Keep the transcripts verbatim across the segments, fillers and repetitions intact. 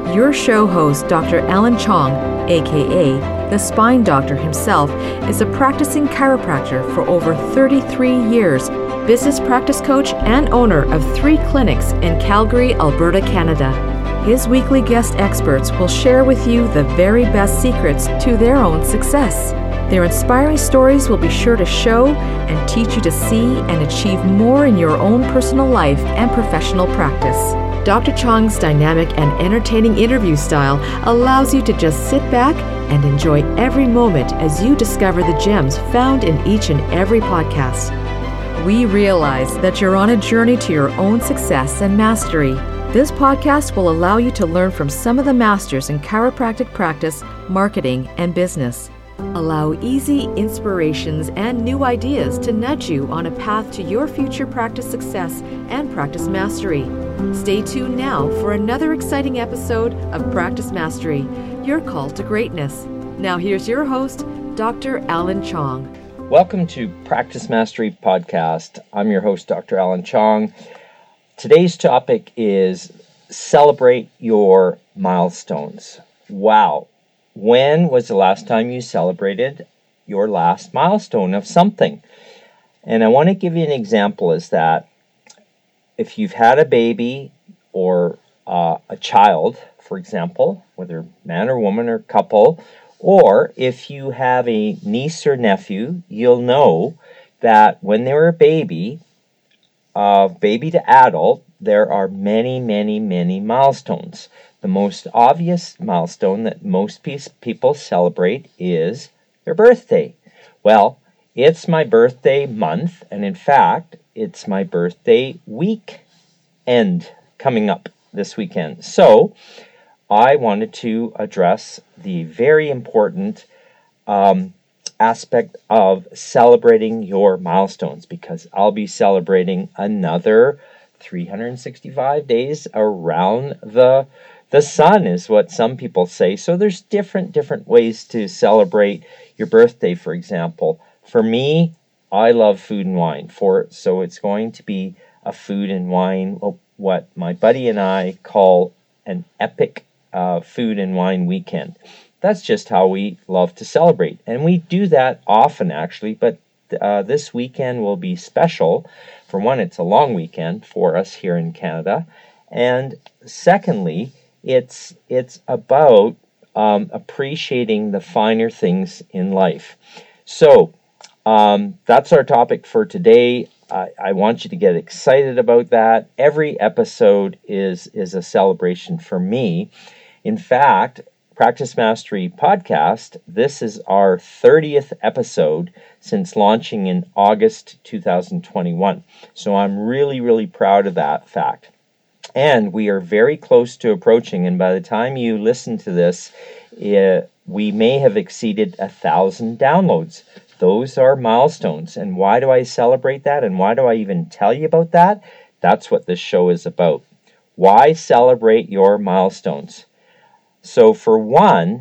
Your show host, Doctor Alan Chong, aka the Spine Doctor himself, is a practicing chiropractor for over thirty-three years, business practice coach, and owner of three clinics in Calgary, Alberta, Canada. His weekly guest experts will share with you the very best secrets to their own success. Their inspiring stories will be sure to show and teach you to see and achieve more in your own personal life and professional practice. Doctor Chong's dynamic and entertaining interview style allows you to just sit back and enjoy every moment as you discover the gems found in each and every podcast. We realize that you're on a journey to your own success and mastery. This podcast will allow you to learn from some of the masters in chiropractic practice, marketing, and business. Allow easy inspirations and new ideas to nudge you on a path to your future practice success and practice mastery. Stay tuned now for another exciting episode of Practice Mastery, your call to greatness. Now here's your host, Doctor Alan Chong. Welcome to Practice Mastery Podcast. I'm your host, Doctor Alan Chong. Today's topic is celebrate your milestones. Wow. When was the last time you celebrated your last milestone of something? And I want to give you an example is that if you've had a baby or uh, a child, for example, whether man or woman or couple, or if you have a niece or nephew, you'll know that when they were a baby, uh, baby to adult, there are many, many, many milestones. The most obvious milestone that most people celebrate is their birthday. Well, it's my birthday month, and in fact, it's my birthday weekend coming up this weekend. So, I wanted to address the very important um, aspect of celebrating your milestones, because I'll be celebrating another three hundred sixty-five days around the the sun, is what some people say. So there's different different ways to celebrate your birthday, for example. For me, I love food and wine. For so it's going to be a food and wine, what my buddy and I call an epic uh, food and wine weekend. That's just how we love to celebrate. And we do that often, actually, but uh, this weekend will be special. For one, it's a long weekend for us here in Canada. And secondly, it's it's about um, appreciating the finer things in life. So um, that's our topic for today. I, I want you to get excited about that. Every episode is is a celebration for me. In fact, Practice Mastery Podcast, this is our thirtieth episode since launching in August two thousand twenty-one. So I'm really, really proud of that fact. And we are very close to approaching, and by the time you listen to this, it, we may have exceeded a thousand downloads. Those are milestones. And why do I celebrate that? And why do I even tell you about that? That's what this show is about. Why celebrate your milestones? So for one,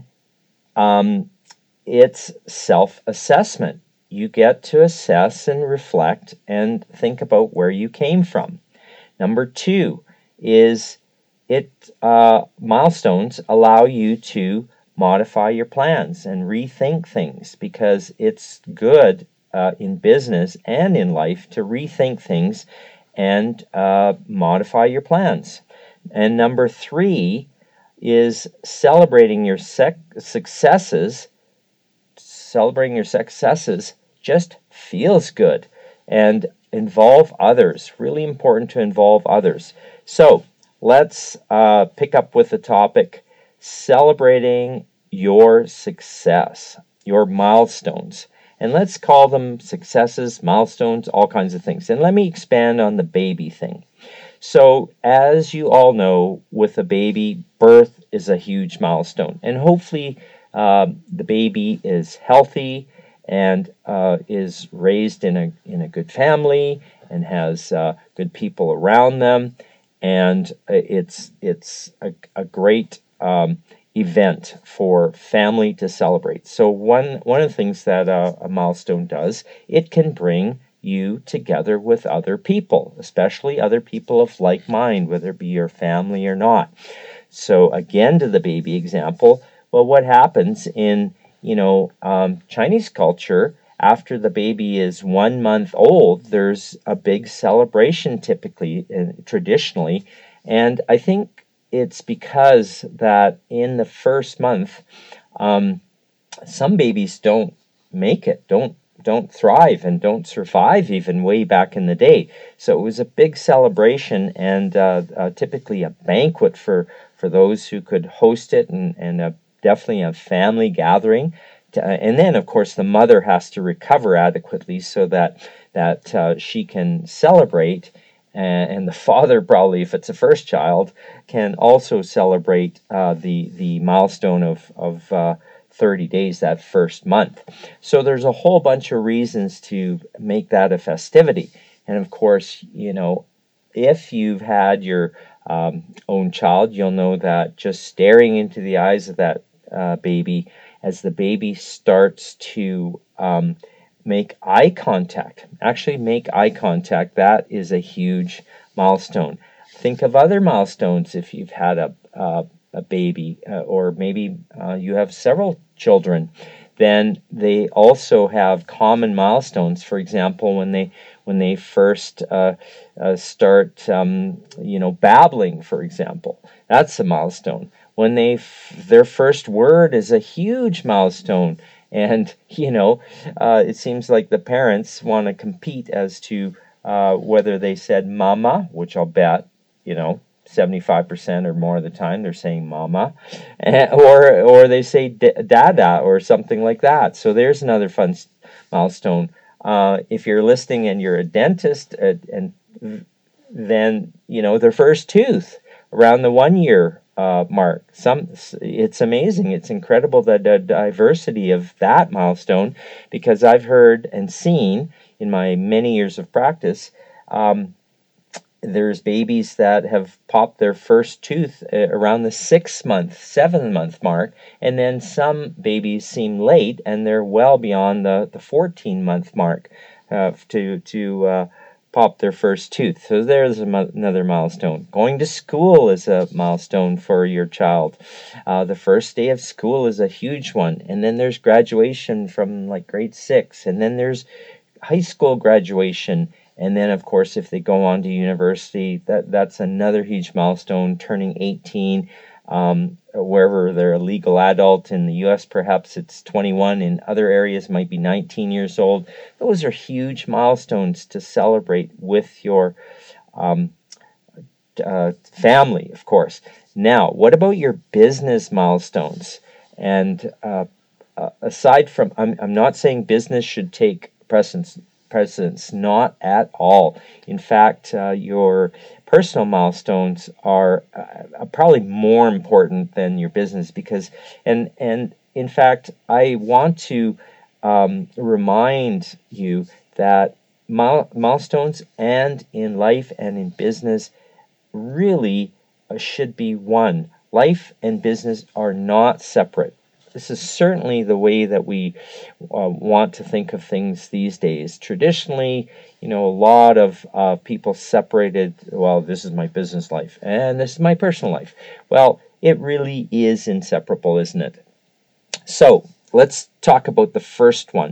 um, it's self-assessment. You get to assess and reflect and think about where you came from. Number two is it uh, milestones allow you to modify your plans and rethink things, because it's good uh, in business and in life to rethink things and uh, modify your plans. And number three is celebrating your sec- successes. Celebrating your successes just feels good. And involve others. Really important to involve others. So let's uh, pick up with the topic, celebrating your success, your milestones. And let's call them successes, milestones, all kinds of things. And let me expand on the baby thing. So as you all know, with a baby, birth is a huge milestone. And hopefully uh, the baby is healthy and uh, is raised in a in a good family and has uh, good people around them. And it's it's a, a great um, event for family to celebrate. So one one of the things that a, a milestone does, it can bring you together with other people, especially other people of like mind, whether it be your family or not. So again, to the baby example, well, what happens in, you know, um, Chinese culture, after the baby is one month old, there's a big celebration typically, uh, traditionally. And I think it's because that in the first month, um, some babies don't make it, don't don't thrive and don't survive even way back in the day. So it was a big celebration and uh, uh, typically a banquet for, for those who could host it, and, and a, definitely a family gathering. To, uh, and then, of course, the mother has to recover adequately so that, that uh, she can celebrate. And, and the father, probably, if it's a first child, can also celebrate uh, the, the milestone of, of uh, thirty days that first month. So there's a whole bunch of reasons to make that a festivity. And of course, you know, if you've had your um, own child, you'll know that just staring into the eyes of that uh, baby, as the baby starts to um, make eye contact, actually make eye contact, that is a huge milestone. Think of other milestones if you've had a, a a baby, uh, or maybe uh, you have several children, then they also have common milestones. For example, when they when they first uh, uh, start, um, you know, babbling, for example, that's a milestone. When they f- their first word is a huge milestone, and you know, uh, it seems like the parents want to compete as to uh, whether they said "mama," which I'll bet, you know, seventy-five percent or more of the time they're saying mama, or or they say dada or something like that. So there's another fun milestone. Uh, if you're listening and you're a dentist, uh, and then, you know, their first tooth around the one year uh, mark. Some it's amazing. It's incredible, the, the diversity of that milestone, because I've heard and seen in my many years of practice, um, there's babies that have popped their first tooth around the six month, seven month mark, and then some babies seem late and they're well beyond the, the fourteen month mark uh, to to uh, pop their first tooth. So there's another milestone. Going to school is a milestone for your child. Uh, the first day of school is a huge one, and then there's graduation from like grade six, and then there's high school graduation. And then, of course, if they go on to university, that, that's another huge milestone, turning eighteen, um, wherever they're a legal adult. In the U S, perhaps it's twenty-one. In other areas, might be nineteen years old. Those are huge milestones to celebrate with your um, uh, family, of course. Now, what about your business milestones? And uh, uh, aside from, I'm, I'm not saying business should take precedence, precedence, not at all. In fact, uh, your personal milestones are uh, probably more important than your business, because, and and in fact, I want to um, remind you that mile, milestones and in life and in business really uh, should be one. Life and business are not separate. This is certainly the way that we uh, want to think of things these days. Traditionally, you know, a lot of uh, people separated, well, this is my business life and this is my personal life. Well, it really is inseparable, isn't it? So let's talk about the first one,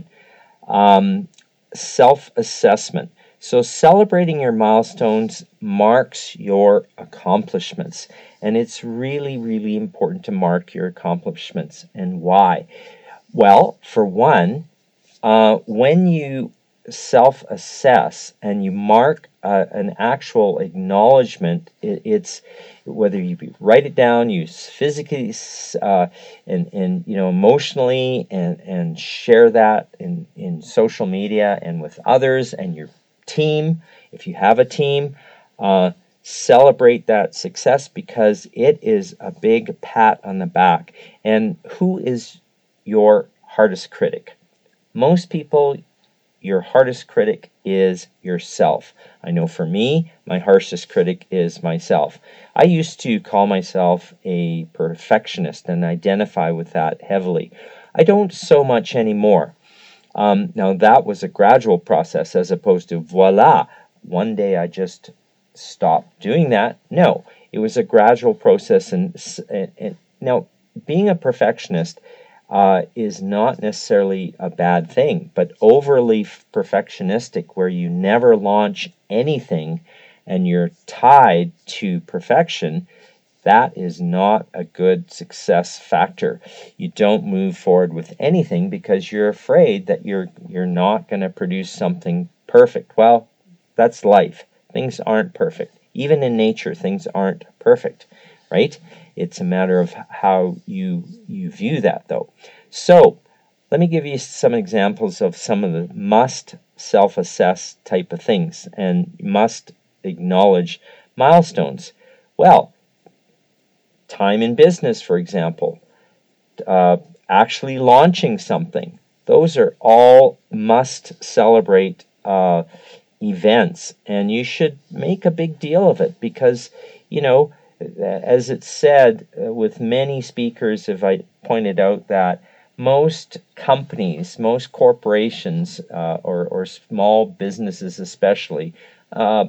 um, self-assessment. So celebrating your milestones marks your accomplishments. And it's really, really important to mark your accomplishments. And why? Well, for one, uh, when you self-assess and you mark uh, an actual acknowledgement, it, it's whether you write it down, you physically uh, and, and you know emotionally, and, and share that in, in social media and with others and your team, if you have a team, uh, celebrate that success, because it is a big pat on the back. And who is your hardest critic? Most people, your hardest critic is yourself. I know for me, my harshest critic is myself. I used to call myself a perfectionist and identify with that heavily. I don't so much anymore. Um, now, that was a gradual process, as opposed to voila, one day I just stopped doing that. No, it was a gradual process. And, and, and now, being a perfectionist uh, is not necessarily a bad thing, but overly perfectionistic, where you never launch anything and you're tied to perfection, that is not a good success factor. You don't move forward with anything because you're afraid that you're you're not going to produce something perfect. Well, that's life. Things aren't perfect. Even in nature, things aren't perfect, right? It's a matter of how you you view that, though. So, let me give you some examples of some of the must self-assess type of things and must acknowledge milestones. Well, time in business, for example, uh, actually launching something. Those are all must celebrate uh, events, and you should make a big deal of it because, you know, as it's said uh, with many speakers, have I pointed out that most companies, most corporations, uh, or, or small businesses especially, uh,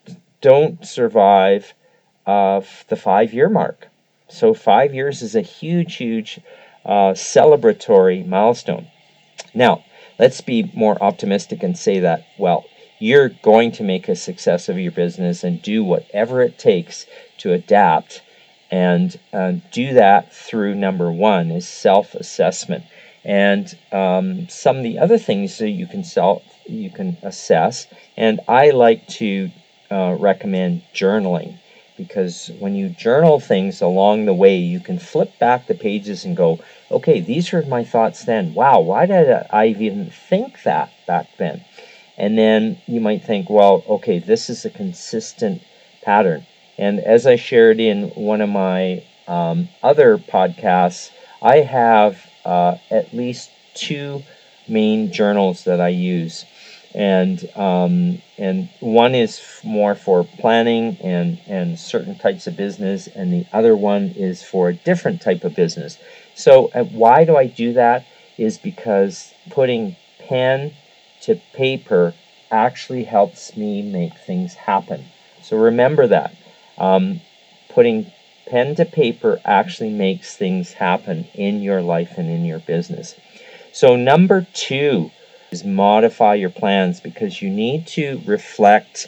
don't survive uh, the five-year mark. So five years is a huge, huge uh, celebratory milestone. Now, let's be more optimistic and say that, well, you're going to make a success of your business and do whatever it takes to adapt, and uh, do that through, number one, is self-assessment. And um, some of the other things that you can self, you can assess, and I like to uh, recommend journaling. Because when you journal things along the way, you can flip back the pages and go, okay, these are my thoughts then. Wow, why did I even think that back then? And then you might think, well, okay, this is a consistent pattern. And as I shared in one of my um, other podcasts, I have uh, at least two main journals that I use. And um, and one is more for planning and, and certain types of business, and the other one is for a different type of business. So uh, why do I do that? Is because putting pen to paper actually helps me make things happen. So remember that. Um, putting pen to paper actually makes things happen in your life and in your business. So number two is modify your plans, because you need to reflect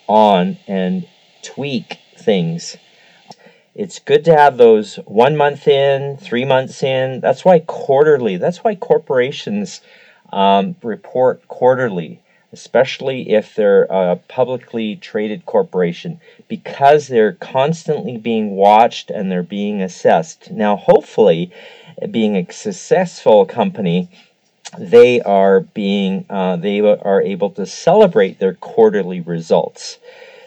on and tweak things. It's good to have those one month in, three months in. That's why quarterly, that's why corporations um, report quarterly, especially if they're a publicly traded corporation, because they're constantly being watched and they're being assessed. Now, hopefully, being a successful company, they are being uh, they are able to celebrate their quarterly results.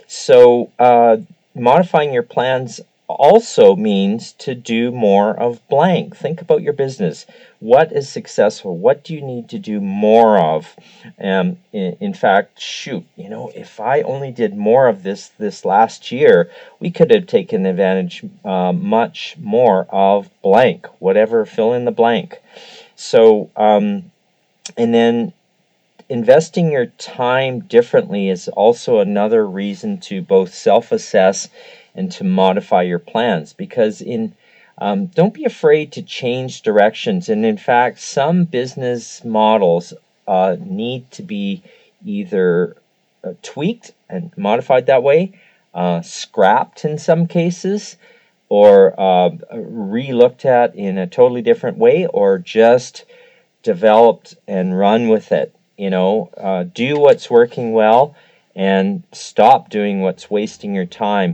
So uh, modifying your plans also means to do more of blank. Think about your business. What is successful? What do you need to do more of? Um, in, in fact, shoot, you know, if I only did more of this this last year, we could have taken advantage uh, much more of blank, whatever, fill in the blank. So, um, and then investing your time differently is also another reason to both self-assess and to modify your plans, because in um, don't be afraid to change directions. And in fact, some business models uh, need to be either uh, tweaked and modified that way, uh, scrapped in some cases, or uh, re-looked at in a totally different way, or just developed and run with it. You know, uh, do what's working well and stop doing what's wasting your time.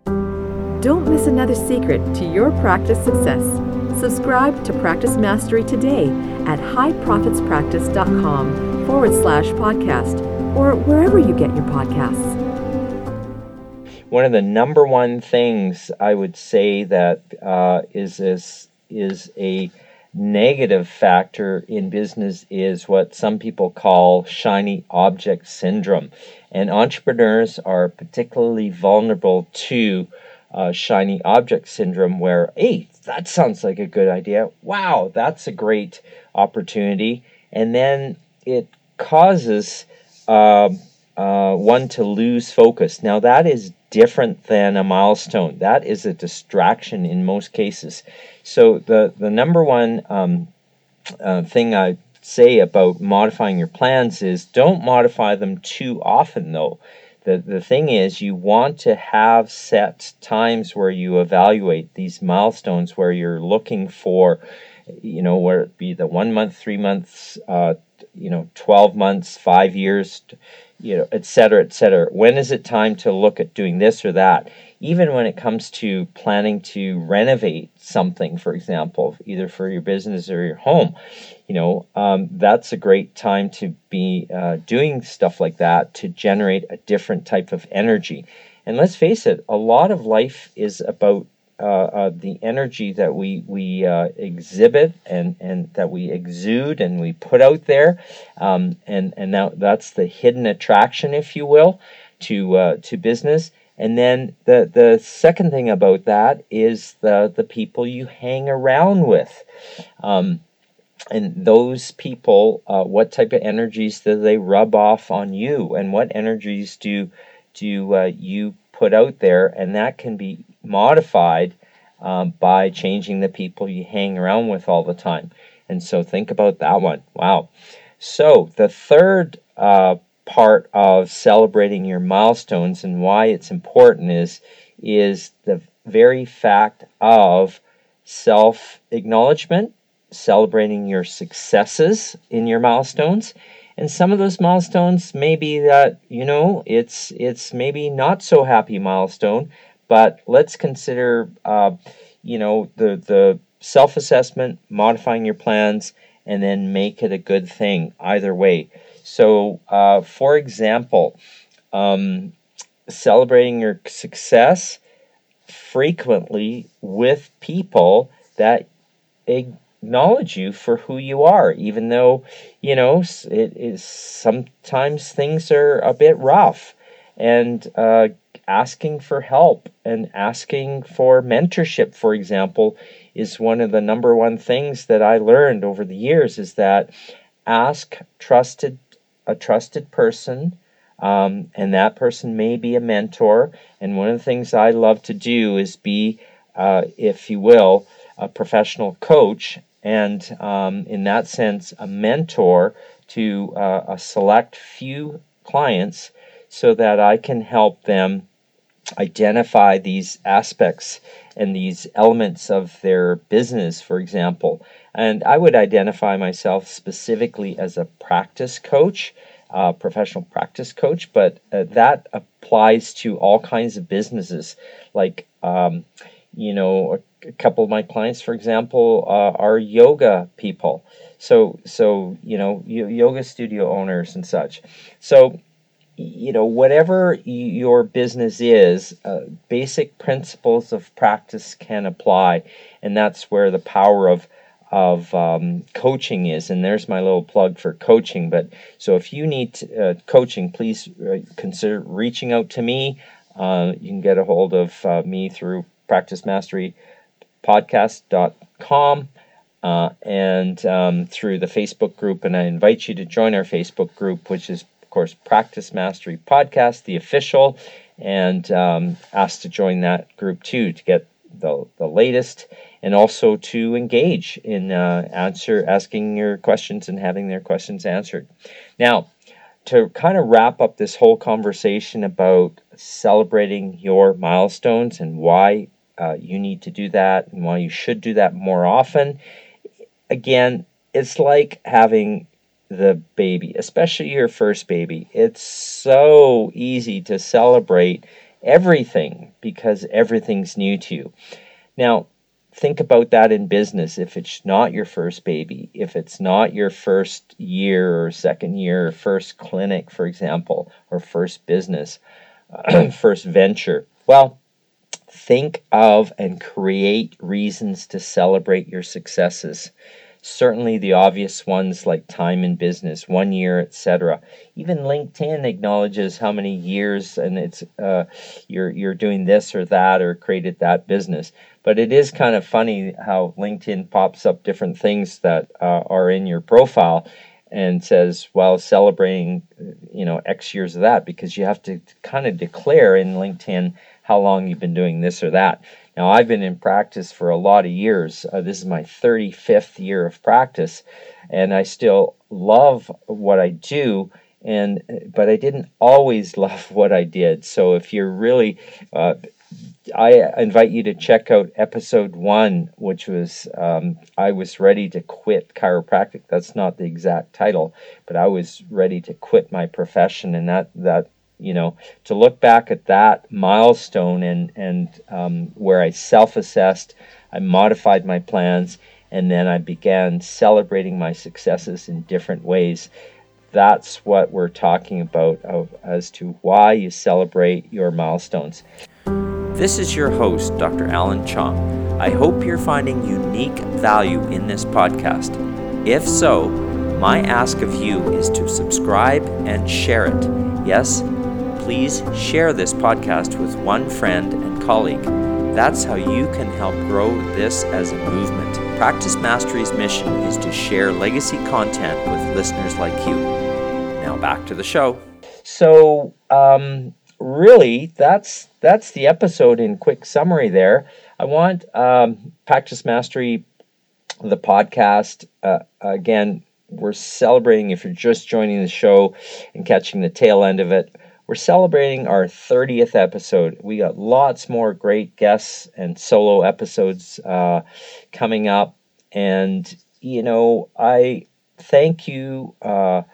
Don't miss another secret to your practice success. Subscribe to Practice Mastery today at highprofitspractice.com forward slash podcast or wherever you get your podcasts. One of the number one things I would say that uh, is, is, is a negative factor in business is what some people call shiny object syndrome. And entrepreneurs are particularly vulnerable to uh, shiny object syndrome, where, hey, that sounds like a good idea. Wow, that's a great opportunity. And then it causes um, uh, one to lose focus. Now that is different than a milestone. That is a distraction in most cases. So the, the number one um, uh, thing I say about modifying your plans is don't modify them too often though. The, the thing is, you want to have set times where you evaluate these milestones, where you're looking for, you know, where it be the one month, three months, uh, you know, twelve months, five years, you know, et cetera, et cetera. When is it time to look at doing this or that? Even when it comes to planning to renovate something, for example, either for your business or your home, you know, um, that's a great time to be uh, doing stuff like that to generate a different type of energy. And let's face it, a lot of life is about uh, uh, the energy that we we uh, exhibit and, and that we exude and we put out there, um, and and now that's the hidden attraction, if you will, to uh, to business. And then the the second thing about that is the the people you hang around with. Um, And those people, uh, what type of energies do they rub off on you, and what energies do do uh, you put out there? And that can be modified um, by changing the people you hang around with all the time. And so think about that one. Wow. So the third uh, part of celebrating your milestones and why it's important is is the very fact of self-acknowledgement, celebrating your successes in your milestones. And some of those milestones may be that, you know, it's it's maybe not so happy milestone, but let's consider, uh, you know, the, the self-assessment, modifying your plans, and then make it a good thing either way. So, uh, for example, um, celebrating your success frequently with people that acknowledge you for who you are, even though, you know, it is sometimes things are a bit rough, and uh, asking for help and asking for mentorship, for example, is one of the number one things that I learned over the years, is that ask trusted a trusted person, um, and that person may be a mentor. And one of the things I love to do is be, uh, if you will, a professional coach, and um, in that sense, a mentor to uh, a select few clients, so that I can help them identify these aspects and these elements of their business, for example. And I would identify myself specifically as a practice coach, uh, professional practice coach, but uh, that applies to all kinds of businesses. Like, um, you know, a, a couple of my clients, for example, uh, are yoga people. So, so you know, yoga studio owners and such. So, you know, whatever your business is, uh, basic principles of practice can apply, and that's where the power of of um, coaching is. And there's my little plug for coaching. But so if you need uh, coaching, please uh, consider reaching out to me. Uh, you can get a hold of uh, me through practice mastery podcast dot com. Uh, and um, through the Facebook group, and I invite you to join our Facebook group, which is, of course, Practice Mastery Podcast, the official, and um, ask to join that group too to get the the latest, and also to engage in uh, answer asking your questions and having their questions answered. Now, to kind of wrap up this whole conversation about celebrating your milestones and why uh, you need to do that and why you should do that more often. Again, it's like having the baby, especially your first baby. It's so easy to celebrate everything because everything's new to you. Now, think about that in business. If it's not your first baby, if it's not your first year or second year, or first clinic, for example, or first business, first venture, well, think of and create reasons to celebrate your successes. Certainly the obvious ones like time in business, one year, et cetera. Even LinkedIn acknowledges how many years and it's uh, you're you're doing this or that or created that business. But it is kind of funny how LinkedIn pops up different things that uh, are in your profile. and says, well, celebrating, you know, X years of that, because you have to kind of declare in LinkedIn how long you've been doing this or that. Now, I've been in practice for a lot of years. Uh, this is my thirty-fifth year of practice, and I still love what I do. And but I didn't always love what I did. So if you're really, uh, I invite you to check out episode one, which was um, I was ready to quit chiropractic. That's not the exact title, but I was ready to quit my profession, and that that. You know, to look back at that milestone and, and um, where I self-assessed, I modified my plans, and then I began celebrating my successes in different ways. That's what we're talking about of, as to why you celebrate your milestones. This is your host, Doctor Alan Chong. I hope you're finding unique value in this podcast. If so, my ask of you is to subscribe and share it. Yes, please share this podcast with one friend and colleague. That's how you can help grow this as a movement. Practice Mastery's mission is to share legacy content with listeners like you. Now back to the show. So, um, really, that's that's the episode in quick summary there. I want um, Practice Mastery, the podcast, uh, again, we're celebrating, if you're just joining the show and catching the tail end of it, we're celebrating our thirtieth episode. We got lots more great guests and solo episodes uh, coming up. And, you know, I thank you, uh,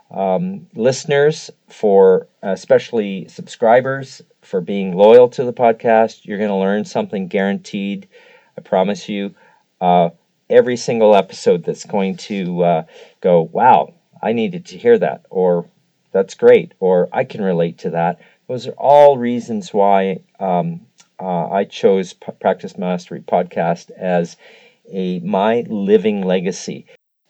um, listeners, for especially subscribers, for being loyal to the podcast. You're going to learn something guaranteed. I promise you. Uh, every single episode that's going to uh, go, wow, I needed to hear that, or that's great, or I can relate to that. Those are all reasons why um, uh, I chose P- Practice Mastery Podcast as a my living legacy.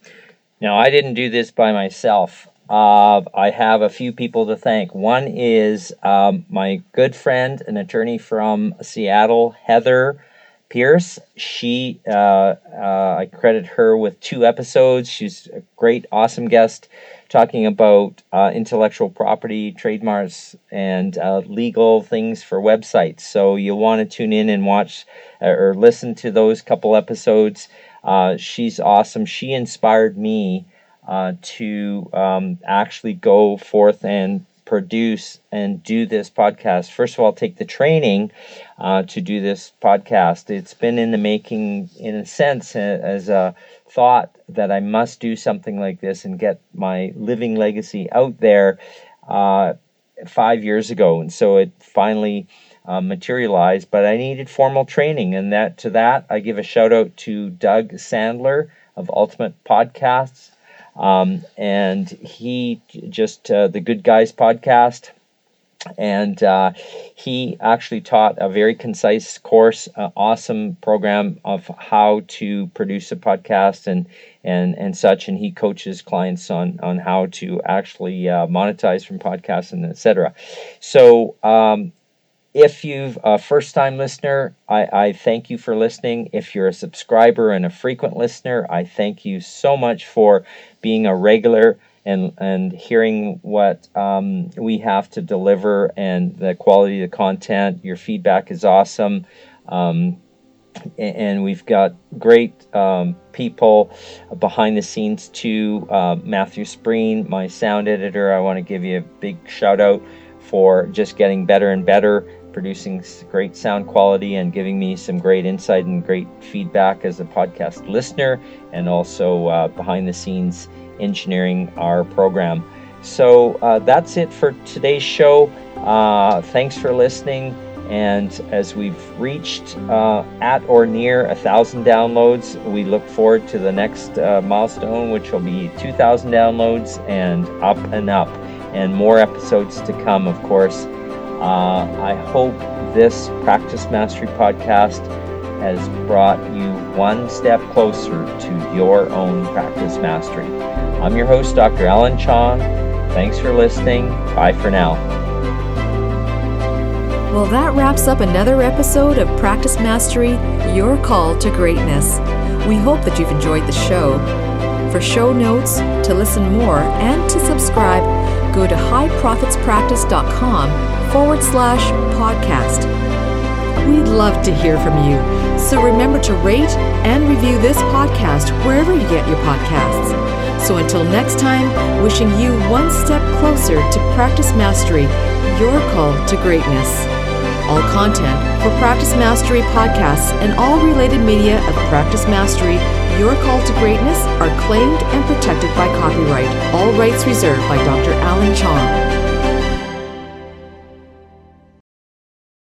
Now, I didn't do this by myself. Uh, I have a few people to thank. One is um, my good friend, an attorney from Seattle, Heather Pierce. She, uh, uh, I credit her with two episodes. She's a great, awesome guest, talking about uh, intellectual property, trademarks, and uh, legal things for websites. So you'll want to tune in and watch uh, or listen to those couple episodes. Uh, she's awesome. She inspired me uh, to um, actually go forth and produce and do this podcast. First of all, take the training uh, to do this podcast. It's been in the making, in a sense, as a thought that I must do something like this and get my living legacy out there uh, five years ago. And so it finally uh, materialized, but I needed formal training. And that to that, I give a shout out to Doug Sandler of Ultimate Podcasts. Um, and he just, uh, the Good Guys podcast, and uh, he actually taught a very concise course, uh, awesome program of how to produce a podcast and and and such, and he coaches clients on on how to actually uh, monetize from podcasts and et cetera. So um, if you've a first-time listener, I, I thank you for listening. If you're a subscriber and a frequent listener, I thank you so much for being a regular and and hearing what um, we have to deliver and the quality of the content. Your feedback is awesome. Um, and we've got great um, people behind the scenes too. Uh, Matthew Spreen, my sound editor, I want to give you a big shout out for just getting better and better, producing great sound quality and giving me some great insight and great feedback as a podcast listener, and also uh, behind the scenes engineering our program. So uh, that's it for today's show. Uh, thanks for listening. And as we've reached uh, at or near a thousand downloads, we look forward to the next uh, milestone, which will be two thousand downloads and up and up, and more episodes to come, of course. Uh, I hope this Practice Mastery podcast has brought you one step closer to your own practice mastery. I'm your host, Doctor Alan Chong. Thanks for listening. Bye for now. Well, that wraps up another episode of Practice Mastery, Your Call to Greatness. We hope that you've enjoyed the show. For show notes, to listen more, and to subscribe, go to highprofitspractice.com forward slash podcast. We'd love to hear from you, so remember to rate and review this podcast wherever you get your podcasts. So until next time, wishing you one step closer to Practice Mastery, your call to greatness. All content for Practice Mastery podcasts and all related media of Practice Mastery, Your Call to Greatness are claimed and protected by copyright. All rights reserved by Doctor Alan Chong.